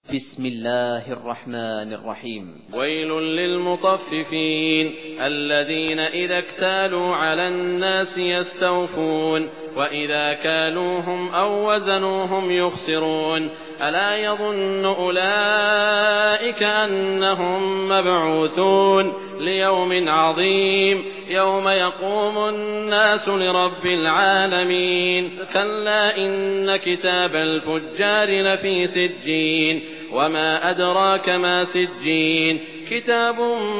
بسم الله الرحمن الرحيم. ويل للمطففين الذين إذا اكتالوا على الناس يستوفون وإذا كالوهم أو وزنوهم يخسرون ألا يظن أولئك أنهم مبعوثون ليوم عظيم يوم يقوم الناس لرب العالمين كلا إن كتاب الفجار لفي سجين وما أدراك ما سجين كتاب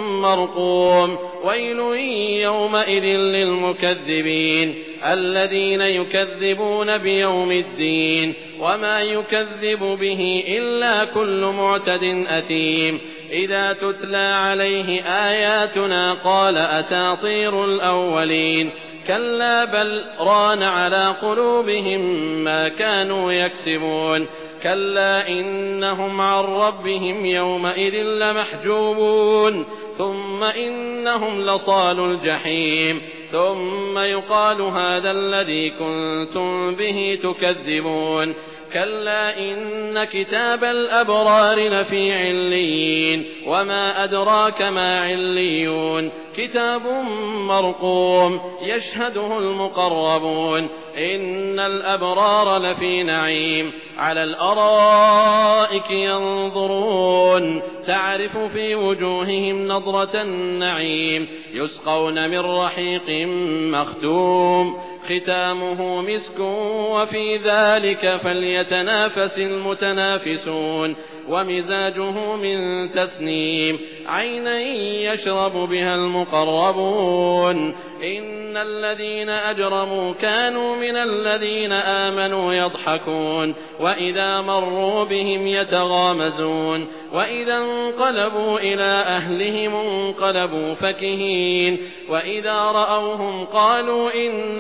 مرقوم ويل يومئذ للمكذبين الذين يكذبون بيوم الدين وما يكذب به إلا كل معتد أثيم إذا تتلى عليه آياتنا قال أساطير الأولين كلا بل ران على قلوبهم ما كانوا يكسبون كلا إنهم عن ربهم يومئذ لمحجوبون ثم إنهم لصالوا الجحيم ثم يقال هذا الذي كنتم به تكذبون كلا إن كتاب الأبرار لفي عليين وما أدراك ما عليون كتاب مرقوم يشهده المقربون إن الأبرار لفي نعيم على الأرائك ينظرون تعرف في وجوههم نضرة النعيم يسقون من رحيق مختوم ختامه مسك وفي ذلك فليتنافس المتنافسون ومزاجه من تسنيم عينا يشرب بها المقربون إن الذين أجرموا كانوا من الذين آمنوا يضحكون وإذا مروا بهم يتغامزون وإذا انقلبوا إلى أهلهم انقلبوا فكهين وإذا رأوهم قالوا إن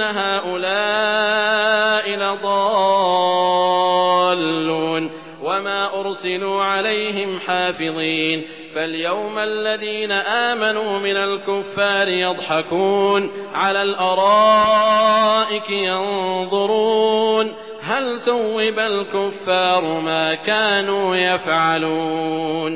هؤلاء لضالون وما أرسلوا عليهم حافظين فاليوم الذين آمنوا من الكفار يضحكون على الأرائك ينظرون هل ثوب الكفار ما كانوا يفعلون.